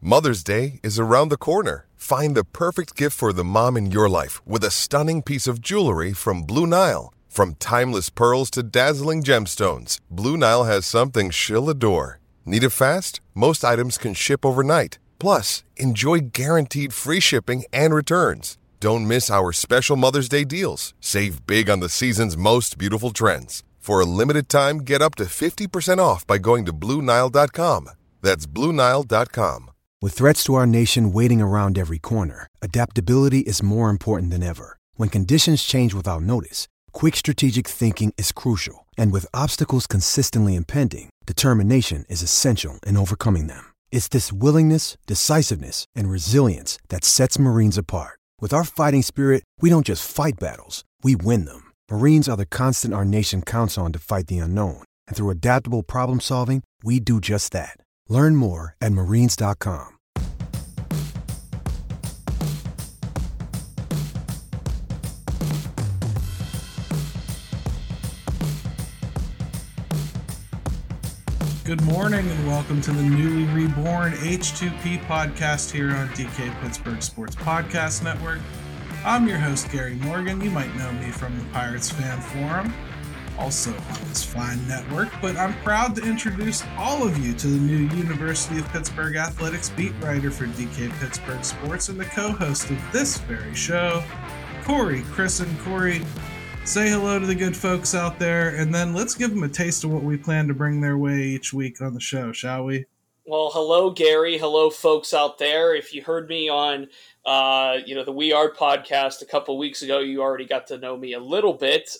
Mother's Day is around the corner. Find the perfect gift for the mom in your life with a stunning piece of jewelry from Blue Nile. From timeless pearls to dazzling gemstones, Blue Nile has something she'll adore. Need it fast? Most items can ship overnight. Plus, enjoy guaranteed free shipping and returns. Don't miss our special Mother's Day deals. Save big on the season's most beautiful trends. For a limited time, get up to 50% off by going to BlueNile.com. That's BlueNile.com. With threats to our nation waiting around every corner, adaptability is more important than ever. When conditions change without notice, quick strategic thinking is crucial. And with obstacles consistently impending, determination is essential in overcoming them. It's this willingness, decisiveness, and resilience that sets Marines apart. With our fighting spirit, we don't just fight battles, we win them. Marines are the constant our nation counts on to fight the unknown. And through adaptable problem solving, we do just that. Learn more at marines.com. Good morning and welcome to the newly reborn H2P podcast here on DK Pittsburgh Sports Podcast Network. I'm your host, Gary Morgan. You might know me from the Pirates Fan Forum, also on this fine network, but I'm proud to introduce all of you to the new University of Pittsburgh Athletics beat writer for DK Pittsburgh Sports and the co-host of this very show, Corey Crisan. Corey, say hello to the good folks out there, and then let's give them a taste of what we plan to bring their way each week on the show, shall we? Well, hello, Gary. Hello, folks out there. If you heard me on, the We Are podcast a couple weeks ago, you already got to know me a little bit.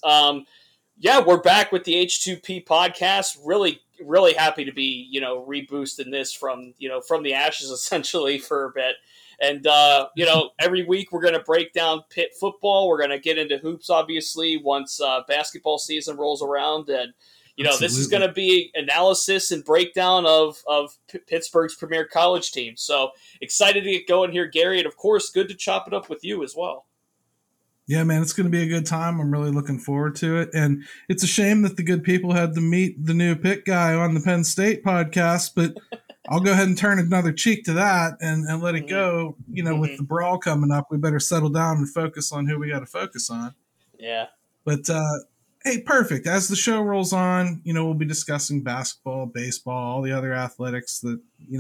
We're back with the H2P podcast. Really, really happy to be, reboosting this from the ashes essentially for a bit. And, every week we're going to break down Pitt football. We're going to get into hoops, obviously, once basketball season rolls around. And, this is going to be analysis and breakdown of Pittsburgh's premier college team. So excited to get going here, Gary. And, of course, good to chop it up with you as well. Yeah, man, it's going to be a good time. I'm really looking forward to it. And it's a shame that the good people had to meet the new Pitt guy on the Penn State podcast, but I'll go ahead and turn another cheek to that and let it go. With the brawl coming up, we better settle down and focus on who we got to focus on. Yeah. But, hey, perfect. As the show rolls on, we'll be discussing basketball, baseball, all the other athletics that,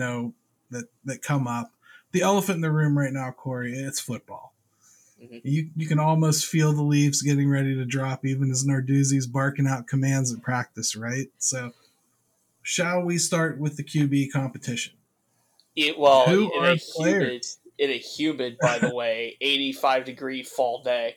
that come up. The elephant in the room right now, Corey, it's football. Mm-hmm. You can almost feel the leaves getting ready to drop even as Narduzzi's barking out commands at practice, right? So, shall we start with the QB competition? In a humid, by the way, 85-degree fall day.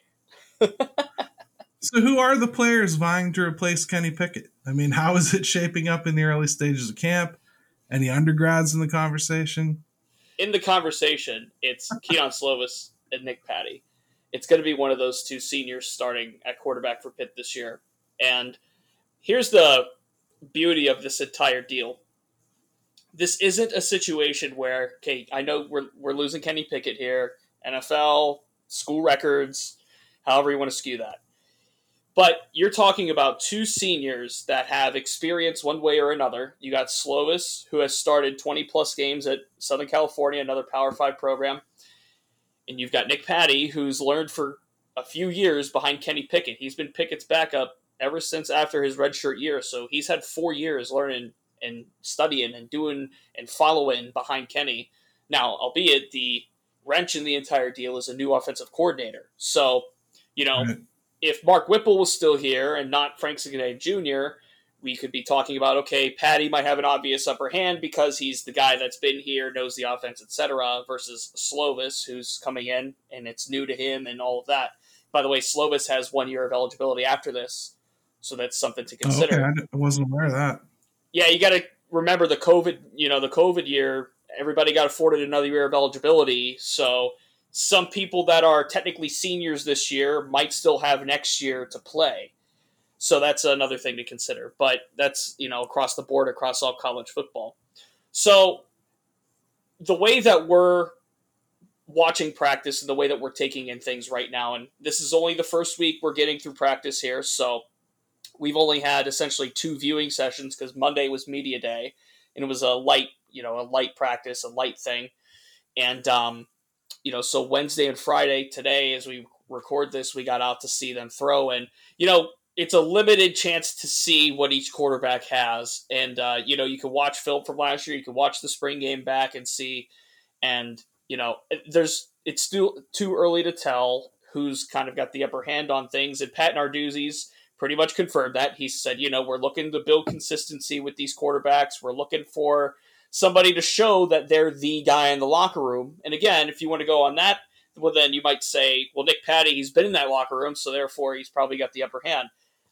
So who are the players vying to replace Kenny Pickett? I mean, how is it shaping up in the early stages of camp? Any undergrads in the conversation? In the conversation, it's Keon Slovis and Nick Patty. It's going to be one of those two seniors starting at quarterback for Pitt this year. And here's the beauty of this entire deal. This isn't a situation where, okay, I know we're losing Kenny Pickett here, NFL, school records, however you want to skew that. But you're talking about two seniors that have experience one way or another. You got Slovis, who has started 20-plus games at Southern California, another Power 5 program. And you've got Nick Patty, who's learned for a few years behind Kenny Pickett. He's been Pickett's backup ever since after his redshirt year. So he's had 4 years learning and studying and doing and following behind Kenny. Now, albeit the wrench in the entire deal is a new offensive coordinator. So, if Mark Whipple was still here and not Frank Cignette Jr., we could be talking about, okay, Patty might have an obvious upper hand because he's the guy that's been here, knows the offense, etc., versus Slovis, who's coming in, and it's new to him and all of that. By the way, Slovis has 1 year of eligibility after this, so that's something to consider. Oh, okay. I wasn't aware of that. Yeah, you got to remember the COVID year, everybody got afforded another year of eligibility, so some people that are technically seniors this year might still have next year to play. So that's another thing to consider. But that's, across the board, across all college football. So the way that we're watching practice and the way that we're taking in things right now, and this is only the first week we're getting through practice here, so we've only had essentially 2 viewing sessions because Monday was media day, and it was a light a light practice, a light thing. And, so Wednesday and Friday today, as we record this, we got out to see them throw. And, it's a limited chance to see what each quarterback has. And, you can watch film from last year. You can watch the spring game back and see. And, it's still too early to tell who's kind of got the upper hand on things. And Pat Narduzzi's pretty much confirmed that. He said, we're looking to build consistency with these quarterbacks. We're looking for somebody to show that they're the guy in the locker room. And again, if you want to go on that, well, then you might say, well, Nick Patty, he's been in that locker room, so therefore he's probably got the upper hand.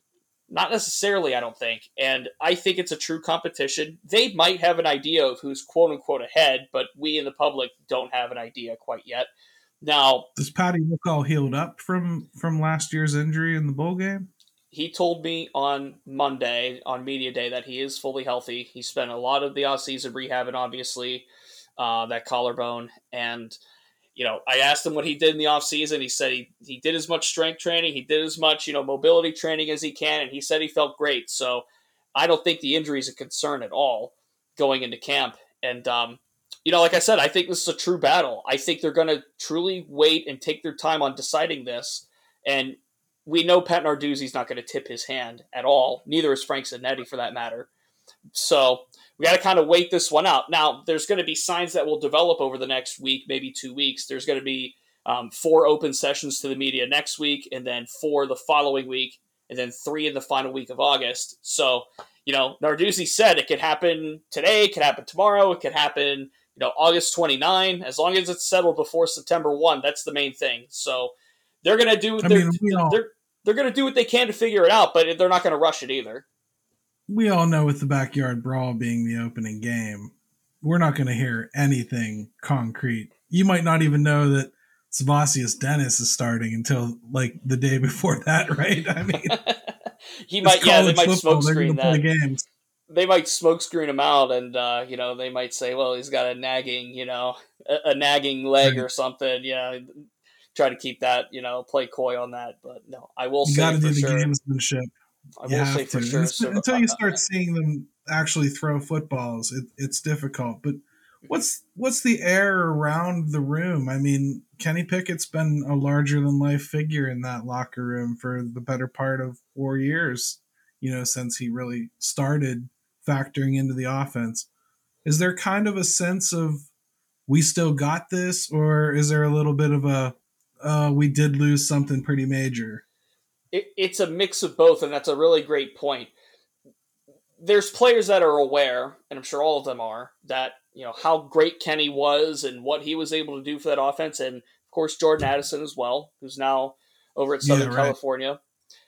Not necessarily, I don't think. And I think it's a true competition. They might have an idea of who's quote-unquote ahead, but we in the public don't have an idea quite yet. Now, does Patty look all healed up from last year's injury in the bowl game? He told me on Monday, on Media Day, that he is fully healthy. He spent a lot of the offseason rehabbing, obviously, that collarbone. And, I asked him what he did in the offseason. He said he did as much strength training. He did as much, mobility training as he can. And he said he felt great. So I don't think the injury is a concern at all going into camp. And, like I said, I think this is a true battle. I think they're going to truly wait and take their time on deciding this. And we know Pat Narduzzi's not going to tip his hand at all. Neither is Frank Zanetti, for that matter. So we got to kind of wait this one out. Now, there's going to be signs that will develop over the next week, maybe 2 weeks. There's going to be 4 open sessions to the media next week, and then 4 the following week, and then 3 in the final week of August. So, Narduzzi said it could happen today, it could happen tomorrow, it could happen, August 29. As long as it's settled before September 1, that's the main thing. So they're going to do they're going to do what they can to figure it out, but they're not going to rush it either. We all know with the Backyard Brawl being the opening game, we're not going to hear anything concrete. You might not even know that Savasius Dennis is starting until like the day before that, right? I mean, they might smoke screen that. They might smoke screen him out, and they might say, well, he's got a nagging, a nagging leg or something. Try to keep that, play coy on that. But no, I will say for sure. You got to do the gamesmanship. I will say for sure. Until you start seeing them actually throw footballs, it's difficult. But what's the air around the room? I mean, Kenny Pickett's been a larger-than-life figure in that locker room for the better part of 4 years, since he really started factoring into the offense. Is there kind of a sense of we still got this, or is there a little bit of a we did lose something pretty major? It's a mix of both, and that's a really great point. There's players that are aware, and I'm sure all of them are, that how great Kenny was and what he was able to do for that offense, and of course Jordan Addison as well, who's now over at Southern California.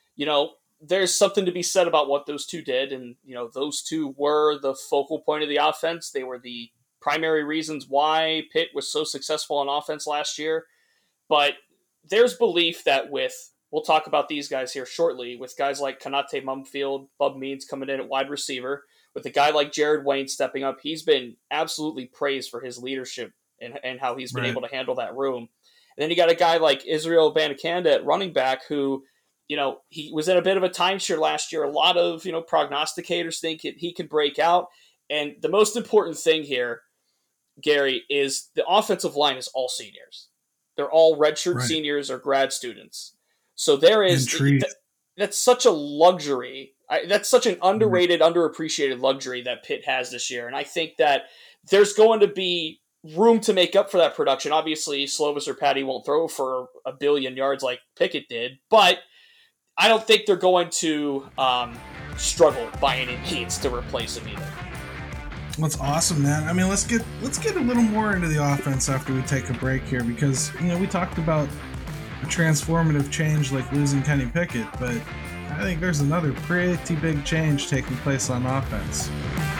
There's something to be said about what those two did, and those two were the focal point of the offense. They were the primary reasons why Pitt was so successful on offense last year. But there's belief that we'll talk about these guys here shortly, with guys like Konate Mumfield, Bub Means coming in at wide receiver, with a guy like Jared Wayne stepping up. He's been absolutely praised for his leadership and how he's been able to handle that room. And then you got a guy like Israel Abanikanda at running back who, he was in a bit of a timeshare last year. A lot of, prognosticators think he could break out. And the most important thing here, Gary, is the offensive line is all seniors. They're all redshirt seniors or grad students. So there is that's such a luxury. That's such an underrated, underappreciated luxury that Pitt has this year. And I think that there's going to be room to make up for that production. Obviously, Slovis or Patty won't throw for 1 billion yards like Pickett did, but I don't think they're going to struggle by any means to replace him either. That's awesome, man. I mean, let's get a little more into the offense after we take a break here, because we talked about a transformative change like losing Kenny Pickett, but I think there's another pretty big change taking place on offense.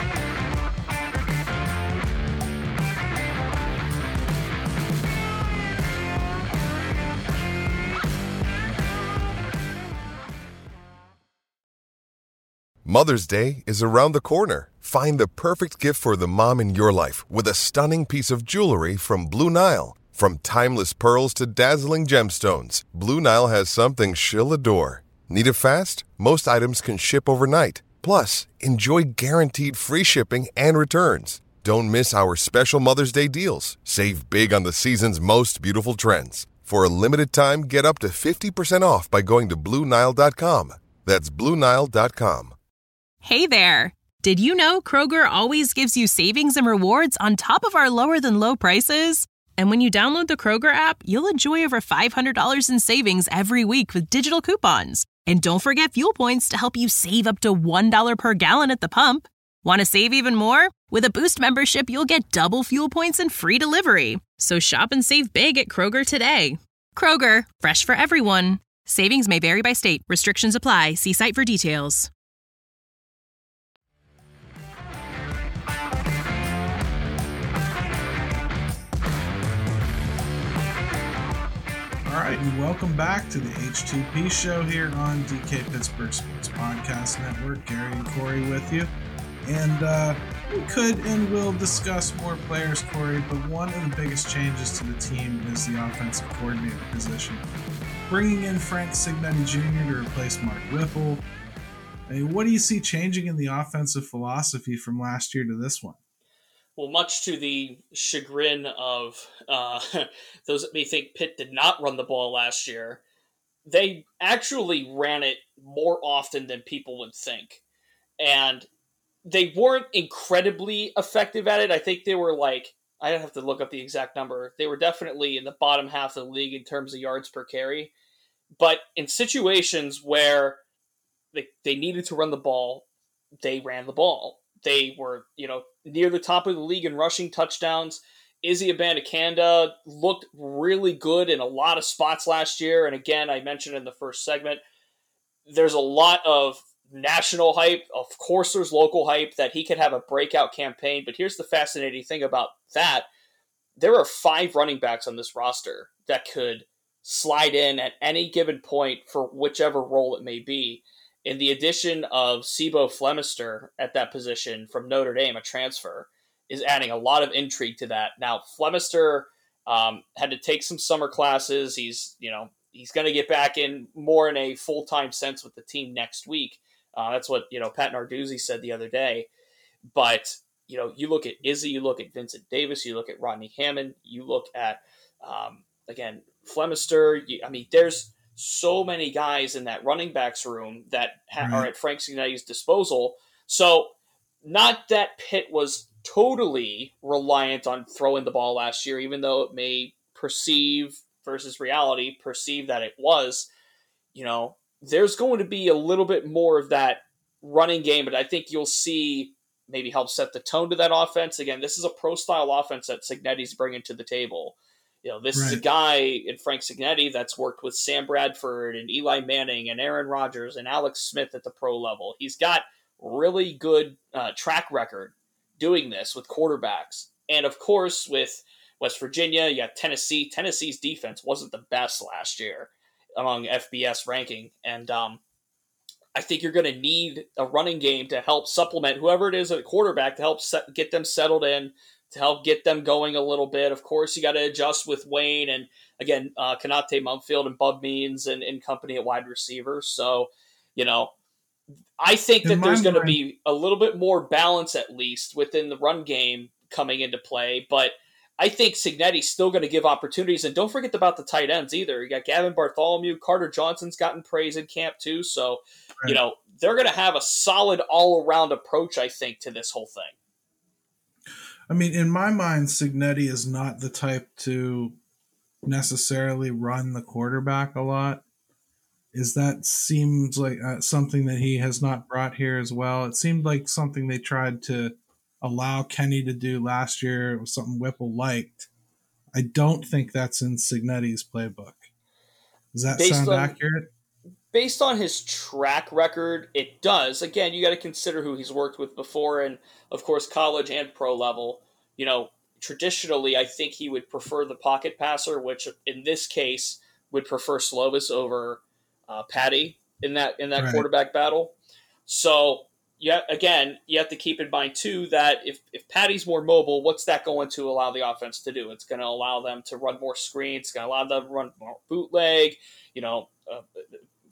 Mother's Day is around the corner. Find the perfect gift for the mom in your life with a stunning piece of jewelry from Blue Nile. From timeless pearls to dazzling gemstones, Blue Nile has something she'll adore. Need it fast? Most items can ship overnight. Plus, enjoy guaranteed free shipping and returns. Don't miss our special Mother's Day deals. Save big on the season's most beautiful trends. For a limited time, get up to 50% off by going to BlueNile.com. That's BlueNile.com. Hey there! Did you know Kroger always gives you savings and rewards on top of our lower-than-low prices? And when you download the Kroger app, you'll enjoy over $500 in savings every week with digital coupons. And don't forget fuel points to help you save up to $1 per gallon at the pump. Want to save even more? With a Boost membership, you'll get double fuel points and free delivery. So shop and save big at Kroger today. Kroger, fresh for everyone. Savings may vary by state. Restrictions apply. See site for details. All right, and welcome back to the H2P show here on DK Pittsburgh Sports Podcast Network. Gary and Corey with you. And we could and will discuss more players, Corey, but one of the biggest changes to the team is the offensive coordinator position. Bringing in Frank Cignetti Jr. to replace Mark Whipple. I mean, what do you see changing in the offensive philosophy from last year to this one? Well, much to the chagrin of those that may think Pitt did not run the ball last year, they actually ran it more often than people would think. And they weren't incredibly effective at it. I think they were like, I have to look up the exact number. They were definitely in the bottom half of the league in terms of yards per carry. But in situations where they needed to run the ball, they ran the ball. They were, near the top of the league in rushing touchdowns. Izzy Abanikanda looked really good in a lot of spots last year. And again, I mentioned in the first segment, there's a lot of national hype. Of course, there's local hype that he could have a breakout campaign. But here's the fascinating thing about that. There are 5 running backs on this roster that could slide in at any given point for whichever role it may be. And the addition of Sibo Flemister at that position from Notre Dame, a transfer, is adding a lot of intrigue to that. Now, Flemister had to take some summer classes. He's going to get back in more in a full-time sense with the team next week. That's what, Pat Narduzzi said the other day. But, you look at Izzy, you look at Vincent Davis, you look at Rodney Hammond, you look at, again, Flemister. There's so many guys in that running backs room that are at Frank Cignetti's disposal. So not that Pitt was totally reliant on throwing the ball last year, even though it may perceive versus reality, perceive that it was, there's going to be a little bit more of that running game, but I think you'll see maybe help set the tone to that offense. Again, this is a pro-style offense that Cignetti's bringing to the table. This is a guy in Frank Cignetti that's worked with Sam Bradford and Eli Manning and Aaron Rodgers and Alex Smith at the pro level. He's got really good track record doing this with quarterbacks. And of course, with West Virginia, you got Tennessee. Tennessee's defense wasn't the best last year among FBS ranking. And I think you're going to need a running game to help supplement whoever it is at quarterback to help get them settled in, to help get them going a little bit. Of course, you got to adjust with Wayne and, again, Kanate Mumfield and Bub Means and company at wide receiver. So, I think that there's going to be a little bit more balance, at least, within the run game coming into play. But I think Cignetti's still going to give opportunities. And don't forget about the tight ends either. You got Gavin Bartholomew. Carter Johnson's gotten praise in camp, too. So, they're going to have a solid all-around approach, I think, to this whole thing. In my mind, Cignetti is not the type to necessarily run the quarterback a lot. Seems like something that he has not brought here as well. It seemed like something they tried to allow Kenny to do last year. It was something Whipple liked. I don't think that's in Cignetti's playbook. Does that sound accurate? Based on his track record, it does. Again, you got to consider who he's worked with before, and of course, college and pro level. Traditionally, I think he would prefer the pocket passer, which in this case would prefer Slovis over Patty in that quarterback battle. So, again, you have to keep in mind too that if Patty's more mobile, what's that going to allow the offense to do? It's going to allow them to run more screens. It's going to allow them to run more bootleg.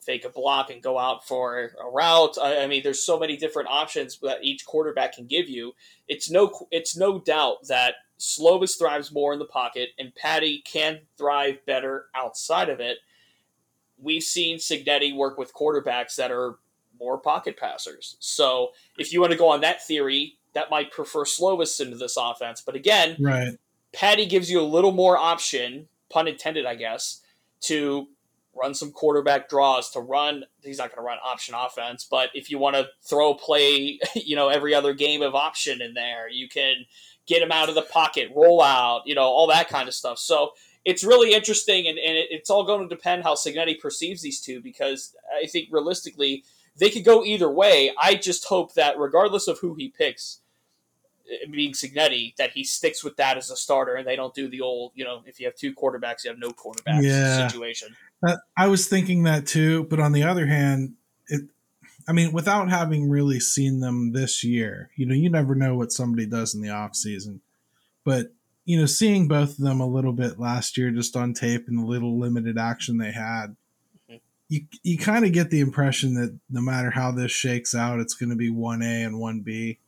fake a block and go out for a route. I mean, there's so many different options that each quarterback can give you. It's no doubt that Slovis thrives more in the pocket, and Patty can thrive better outside of it. We've seen Cignetti work with quarterbacks that are more pocket passers. So if you want to go on that theory, that might prefer Slovis into this offense. But again, Right. Patty gives you a little more option, pun intended, I guess, to run some quarterback draws, to run. He's not going to run option offense, but if you want to throw a play, every other game of option in there, you can get him out of the pocket, roll out, all that kind of stuff. So it's really interesting, and it's all going to depend how Cignetti perceives these two, because I think realistically they could go either way. I just hope that regardless of who he picks, being Cignetti, that he sticks with that as a starter, and they don't do the old, if you have two quarterbacks, you have no quarterbacks situation. I was thinking that too, but on the other hand, without having really seen them this year, you never know what somebody does in the off season. But, seeing both of them a little bit last year just on tape and the little limited action they had, you kind of get the impression that no matter how this shakes out, it's going to be 1A and 1B.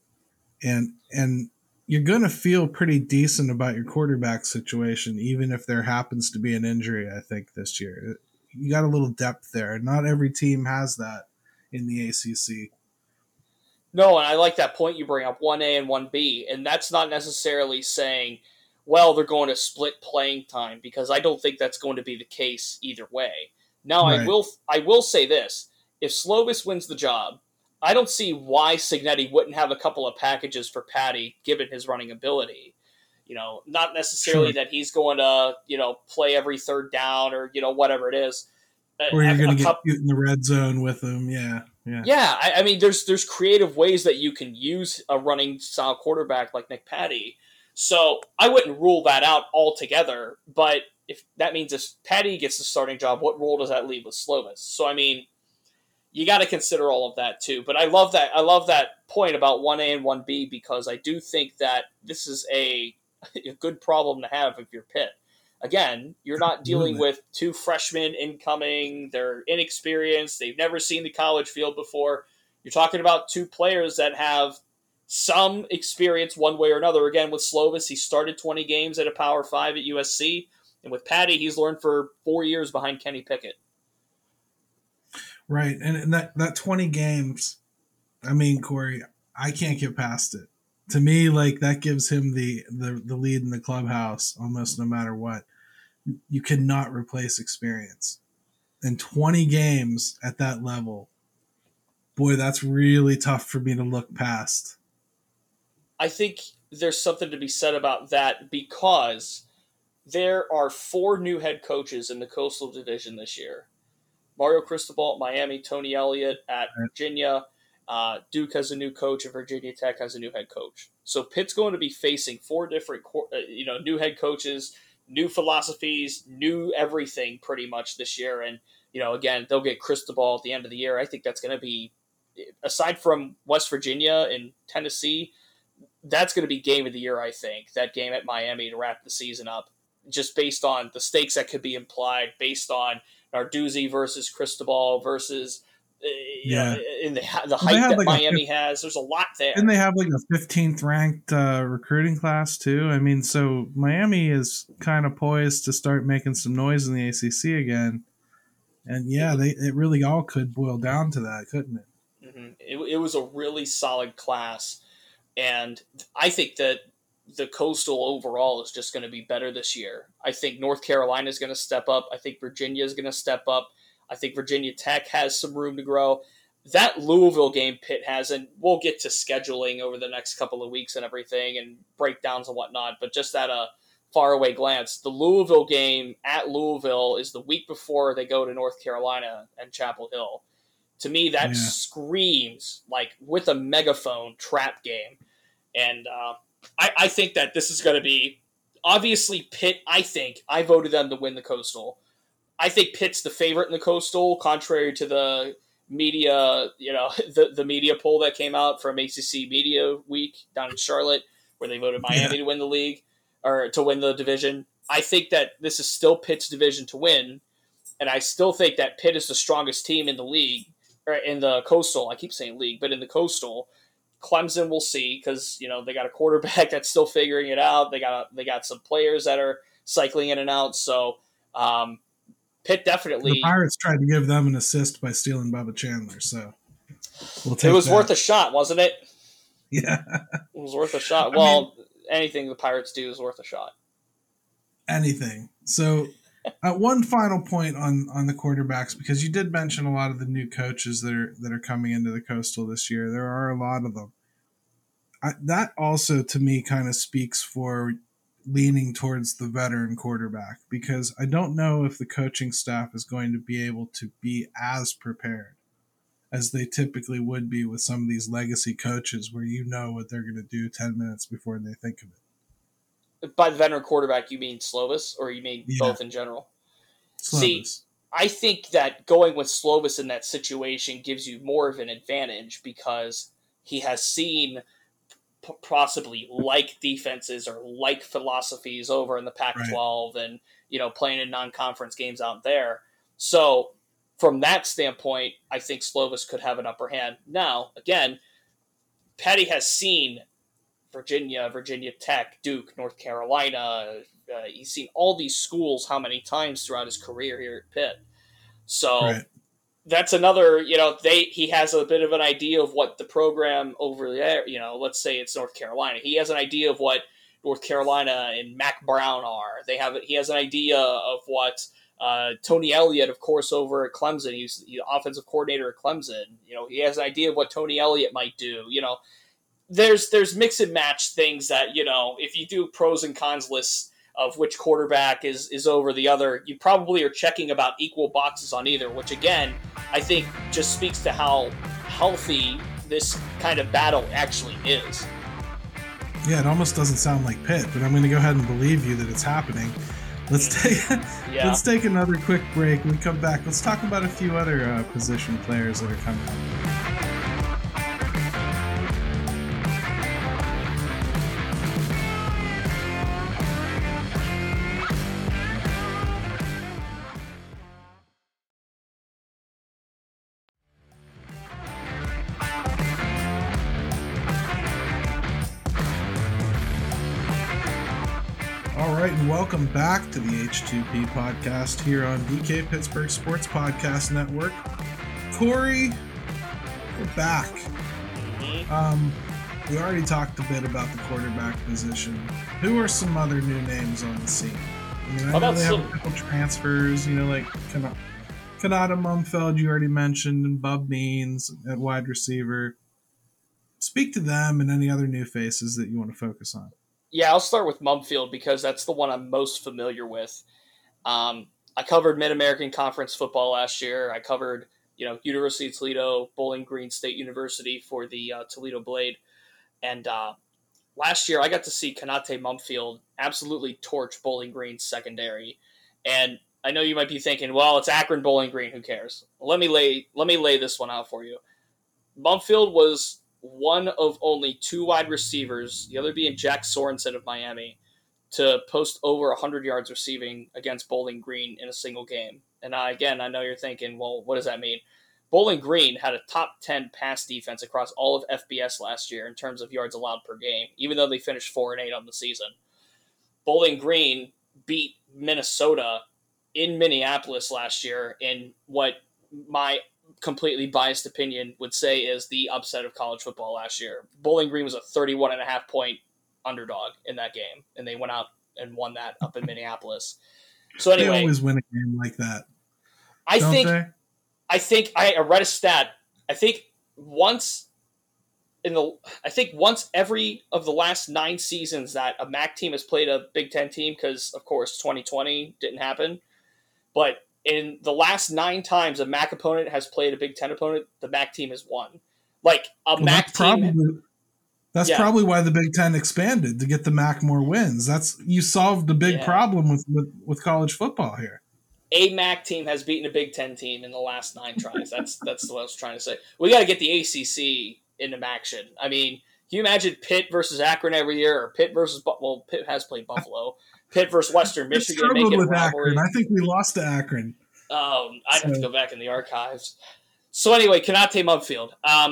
And you're going to feel pretty decent about your quarterback situation, even if there happens to be an injury, I think, this year. You got a little depth there. Not every team has that in the ACC. No, and I like that point you bring up, 1A and 1B, and that's not necessarily saying, well, they're going to split playing time, because I don't think that's going to be the case either way. Now, Right. I will say this. If Slovis wins the job, I don't see why Cignetti wouldn't have a couple of packages for Patty, given his running ability. Not necessarily that he's going to, play every third down or, whatever it is. Or you're going to get in the red zone with him. Yeah. Yeah, I mean, there's creative ways that you can use a running style quarterback like Nick Patty. So I wouldn't rule that out altogether. But if that means if Patty gets the starting job, what role does that leave with Slovis? So I mean, you got to consider all of that too. But I love that point about 1A and 1B, because I do think that this is a good problem to have if you're Pitt. Again, you're not dealing with two freshmen incoming. They're inexperienced. They've never seen the college field before. You're talking about two players that have some experience one way or another. Again, with Slovis, he started 20 games at a Power 5 at USC. And with Patty, he's learned for 4 years behind Kenny Pickett. Right. And that 20 games, I mean, Corey, I can't get past it. To me, like, that gives him the lead in the clubhouse almost no matter what. You cannot replace experience. And 20 games at that level, boy, that's really tough for me to look past. I think there's something to be said about that, because there are 4 new head coaches in the Coastal Division this year. Mario Cristobal at Miami, Tony Elliott at Virginia, Duke has a new coach, and Virginia Tech has a new head coach. So Pitt's going to be facing 4 different, new head coaches, new philosophies, new everything pretty much this year. And, again, they'll get Cristobal at the end of the year. I think that's going to be, aside from West Virginia and Tennessee, that's going to be game of the year, I think, that game at Miami to wrap the season up, just based on the stakes that could be implied, based on Narduzzi versus Cristobal versus in the hype that Miami has. There's a lot there. And they have like a 15th ranked recruiting class too. I mean, so Miami is kind of poised to start making some noise in the ACC again. And it really all could boil down to that, couldn't it? Mm-hmm. It was a really solid class. And I think that the Coastal overall is just going to be better this year. I think North Carolina is going to step up. I think Virginia is going to step up. I think Virginia Tech has some room to grow. That Louisville game Pitt has, and we'll get to scheduling over the next couple of weeks and everything and breakdowns and whatnot, but just at a faraway glance, the Louisville game at Louisville is the week before they go to North Carolina and Chapel Hill. To me, that screams like with a megaphone trap game. And I think that this is going to be, obviously Pitt, I voted them to win the Coastal. I think Pitt's the favorite in the Coastal, contrary to the media, the media poll that came out from ACC Media Week down in Charlotte, where they voted Miami to win the league or to win the division. I think that this is still Pitt's division to win, And I still think that Pitt is the strongest team in the league, or in the Coastal. I keep saying league, but in the Coastal. Clemson, we'll see, because they got a quarterback that's still figuring it out. They got some players that are cycling in and out. So Pitt definitely. The Pirates tried to give them an assist by stealing Bubba Chandler, so we'll take it was that. worth a shot, wasn't it? Yeah, it was worth a shot. Well, anything the Pirates do is worth a shot. Anything. So, one final point on the quarterbacks, because you did mention a lot of the new coaches that are coming into the Coastal this year. There are a lot of them. That also, to me, kind of speaks for leaning towards the veteran quarterback, because I don't know if the coaching staff is going to be able to be as prepared as they typically would be with some of these legacy coaches, where you know what they're going to do 10 minutes before they think of it. By the veteran quarterback, you mean Slovis, or you mean both in general? Slovis. See, I think that going with Slovis in that situation gives you more of an advantage, because he has seen possibly like defenses or like philosophies over in the Pac-12, right, and playing in non-conference games out there. So from that standpoint, I think Slovis could have an upper hand. Now, again, Patty has seen Virginia Tech, Duke, North Carolina. He's seen all these schools how many times throughout his career here at Pitt. So right, that's another, he has a bit of an idea of what the program over there, let's say it's North Carolina. He has an idea of what North Carolina and Mac Brown are. He has an idea of what Tony Elliott, of course, over at Clemson. He's the offensive coordinator at Clemson. He has an idea of what Tony Elliott might do. There's mix and match things that, if you do pros and cons lists of which quarterback is over the other, you probably are checking about equal boxes on either, which again, I think just speaks to how healthy this kind of battle actually is. Yeah, it almost doesn't sound like Pitt, but I'm going to go ahead and believe you that it's happening. Let's take another quick break. When we come back, let's talk about a few other position players that are coming up. Welcome back to the H2P podcast here on DK Pittsburgh Sports Podcast Network. Corey, we're back. We already talked a bit about the quarterback position. Who are some other new names on the scene? I know they have a couple transfers, like Kanata Mumfeld, you already mentioned, and Bub Means at wide receiver. Speak to them and any other new faces that you want to focus on. Yeah, I'll start with Mumfield because that's the one I'm most familiar with. I covered Mid-American Conference football last year. I covered, University of Toledo, Bowling Green State University for the Toledo Blade. And last year I got to see Kanate Mumfield absolutely torch Bowling Green's secondary. And I know you might be thinking, well, it's Akron Bowling Green, who cares? Let me lay this one out for you. Mumfield was one of only two wide receivers, the other being Jack Sorensen of Miami, to post over 100 yards receiving against Bowling Green in a single game. And I know you're thinking, well, what does that mean? Bowling Green had a top 10 pass defense across all of FBS last year in terms of yards allowed per game, even though they finished 4-8 on the season. Bowling Green beat Minnesota in Minneapolis last year in what my completely biased opinion would say is the upset of college football last year. Bowling Green was a 31.5 point underdog in that game, and they went out and won that up in Minneapolis. So anyway, they always win a game like that. I think I read a stat. I think once every of the last 9 seasons that a MAC team has played a Big Ten team, because of course 2020 didn't happen, but in the last 9 times a MAC opponent has played a Big Ten opponent, the MAC team has won. MAC team. That's probably why the Big Ten expanded, to get the MAC more wins. You solved the big problem with college football here. A MAC team has beaten a Big Ten team in the last 9 tries. That's what I was trying to say. We got to get the ACC into action. I mean, can you imagine Pitt versus Akron every year, or Pitt versus Pitt has played Buffalo. Pitt versus Western Michigan. Struggled with Akron. I think we lost to Akron. I'd have to go back in the archives. So anyway, Konate Mumfield.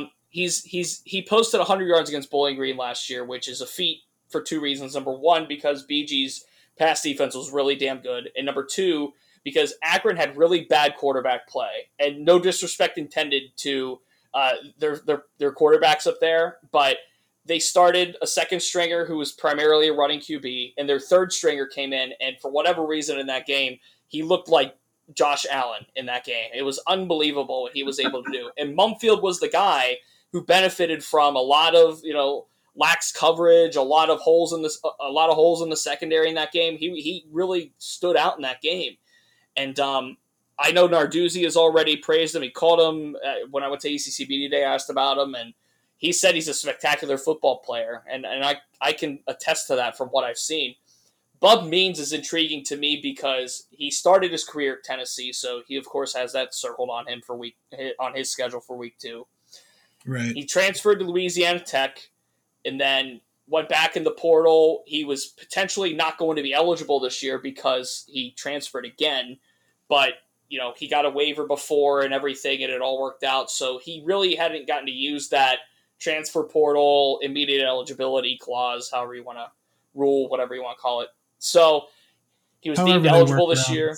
He posted 100 yards against Bowling Green last year, which is a feat for two reasons. Number one, because BG's pass defense was really damn good, and number two, because Akron had really bad quarterback play. And no disrespect intended to their quarterbacks up there, but they started a second stringer who was primarily a running QB, and their third stringer came in, and for whatever reason in that game, he looked like Josh Allen in that game. It was unbelievable what he was able to do. And Mumfield was the guy who benefited from a lot of, lax coverage, a lot of holes in the secondary in that game. He really stood out in that game. And I know Narduzzi has already praised him. He called him when I went to ECCB today. I asked about him, and he said he's a spectacular football player. And I can attest to that from what I've seen. Bub Means is intriguing to me because he started his career at Tennessee, so he of course has that circled on him on his schedule for week 2. Right. He transferred to Louisiana Tech, and then went back in the portal. He was potentially not going to be eligible this year because he transferred again, but he got a waiver before and everything, and it all worked out. So he really hadn't gotten to use that transfer portal immediate eligibility clause, however you want to rule, whatever you want to call it. So he was deemed eligible this year.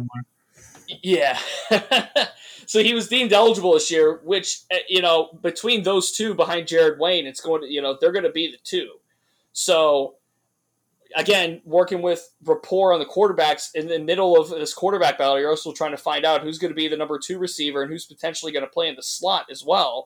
Yeah. So he was deemed eligible this year, which, between those two behind Jared Wayne, it's going to, they're going to be the two. So again, working with rapport on the quarterbacks in the middle of this quarterback battle, you're also trying to find out who's going to be the number 2 receiver and who's potentially going to play in the slot as well.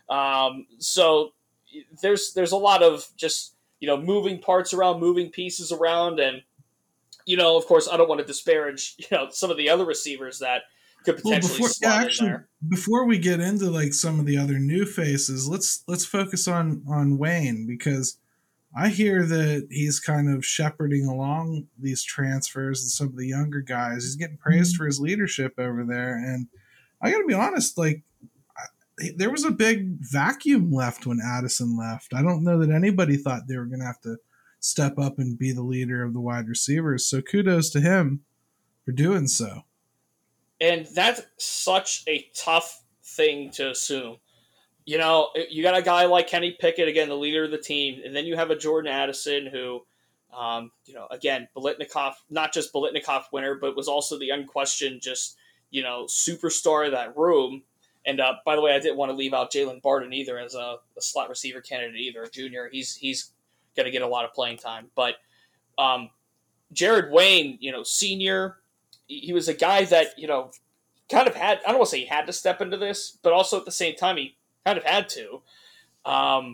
So there's a lot of just, moving parts around, moving pieces around. And, of course, I don't want to disparage, some of the other receivers that could potentially slot in there. Before we get into some of the other new faces, let's focus on Wayne, because I hear that he's kind of shepherding along these transfers and some of the younger guys. He's getting praised for his leadership over there. And I got to be honest, there was a big vacuum left when Addison left. I don't know that anybody thought they were going to have to step up and be the leader of the wide receivers. So kudos to him for doing so. And that's such a tough thing to assume. You got a guy like Kenny Pickett, again, the leader of the team, and then you have a Jordan Addison who, again, Biletnikoff, not just Biletnikoff winner, but was also the unquestioned superstar of that room. And by the way, I didn't want to leave out Jalen Barton either as a slot receiver candidate either, a junior. He's going to get a lot of playing time. But Jared Wayne, senior, he was a guy that, kind of had, I don't want to say he had to step into this, but also at the same time, he kind of had to. A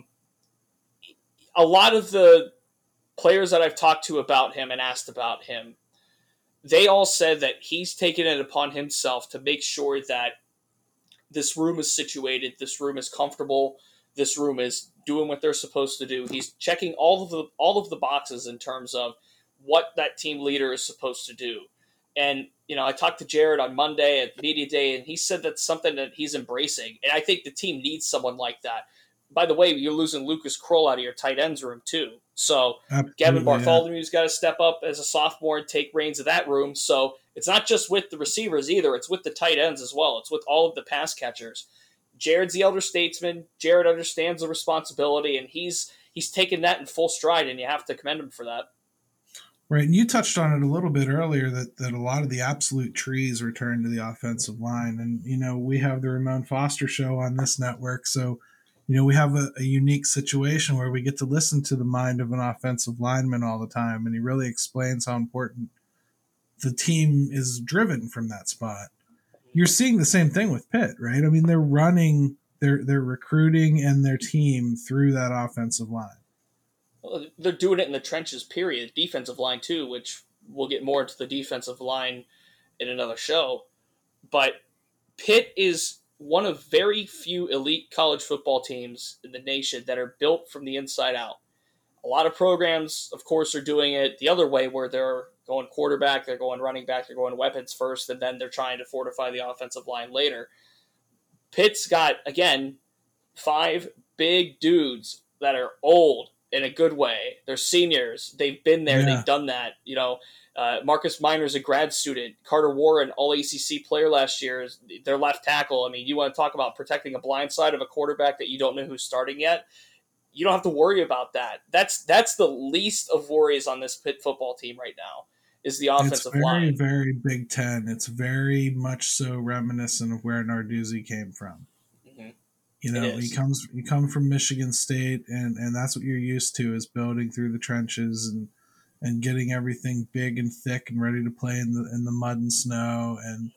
lot of the players that I've talked to about him and asked about him, they all said that he's taken it upon himself to make sure that this room is situated, this room is comfortable, this room is doing what they're supposed to do. He's checking all of the boxes in terms of what that team leader is supposed to do. And, I talked to Jared on Monday at Media Day, and he said that's something that he's embracing. And I think the team needs someone like that. By the way, you're losing Lucas Kroll out of your tight ends room, too. So Gavin Bartholomew's got to step up as a sophomore and take reins of that room. So it's not just with the receivers either. It's with the tight ends as well. It's with all of the pass catchers. Jared's the elder statesman. Jared understands the responsibility, and he's taken that in full stride, and you have to commend him for that. Right, and you touched on it a little bit earlier that a lot of the absolute trees return to the offensive line. And, we have the Ramon Foster show on this network, so, we have a unique situation where we get to listen to the mind of an offensive lineman all the time, and he really explains how important the team is driven from that spot. You're seeing the same thing with Pitt, right? I mean, they're running their recruiting and their team through that offensive line. Well, they're doing it in the trenches, period. Defensive line, too, which we'll get more into the defensive line in another show. But Pitt is one of very few elite college football teams in the nation that are built from the inside out. A lot of programs, of course, are doing it the other way, where they're going quarterback, they're going running back, they're going weapons first, and then they're trying to fortify the offensive line later. Pitt's got, again, 5 big dudes that are old in a good way. They're seniors. They've been there. Yeah. They've done that. Marcus Minor's a grad student. Carter Warren, all ACC player last year, is their left tackle. I mean, you want to talk about protecting a blind side of a quarterback that you don't know who's starting yet. You don't have to worry about that. That's the least of worries on this Pitt football team right now, is the offensive line. It's very Big Ten. It's very much so reminiscent of where Narduzzi came from. Mm-hmm. You know, you come from Michigan State, and that's what you're used to, is building through the trenches and getting everything big and thick and ready to play in the mud and snow. And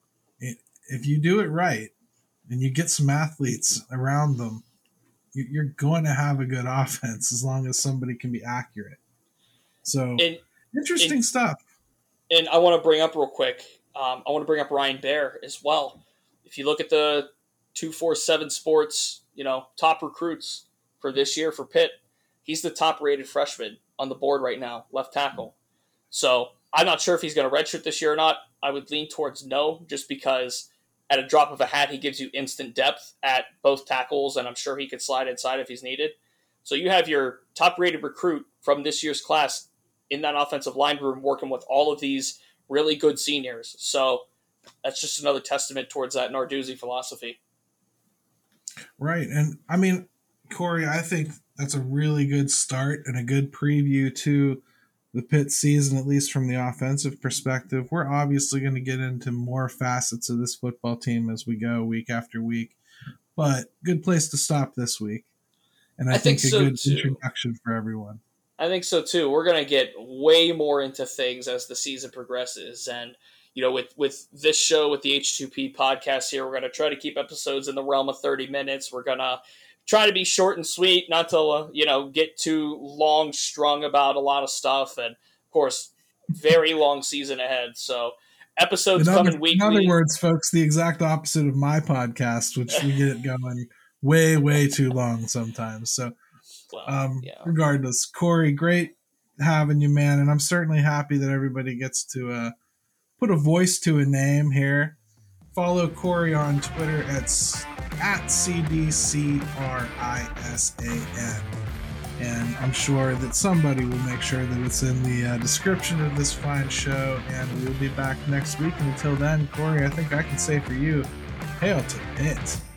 if you do it right and you get some athletes around them, you're going to have a good offense as long as somebody can be accurate. So interesting stuff. And I want to bring up real quick, Ryan Baer as well. If you look at the 247 Sports, top recruits for this year for Pitt, he's the top rated freshman on the board right now, left tackle. So I'm not sure if he's going to redshirt this year or not. I would lean towards no, just because at a drop of a hat, he gives you instant depth at both tackles, and I'm sure he could slide inside if he's needed. So you have your top-rated recruit from this year's class in that offensive line room working with all of these really good seniors. So that's just another testament towards that Narduzzi philosophy. Right. And, I mean, Corey, I think that's a really good start and a good preview to the Pitt season, at least from the offensive perspective. We're obviously going to get into more facets of this football team as we go week after week, but good place to stop this week. And I think a good introduction for everyone. I think so too. We're going to get way more into things as the season progresses. And, with this show, with the H2P podcast here, we're going to try to keep episodes in the realm of 30 minutes. We're going to try to be short and sweet, not to, get too long strung about a lot of stuff. And, of course, very long season ahead. So episodes coming weekly. In other words, folks, the exact opposite of my podcast, which we get it going way, way too long sometimes. So regardless, Corey, great having you, man. And I'm certainly happy that everybody gets to put a voice to a name here. Follow Corey on Twitter at CDCRISAN. And I'm sure that somebody will make sure that it's in the description of this fine show. And we'll be back next week. And until then, Corey, I think I can say for you, hail to Pitt.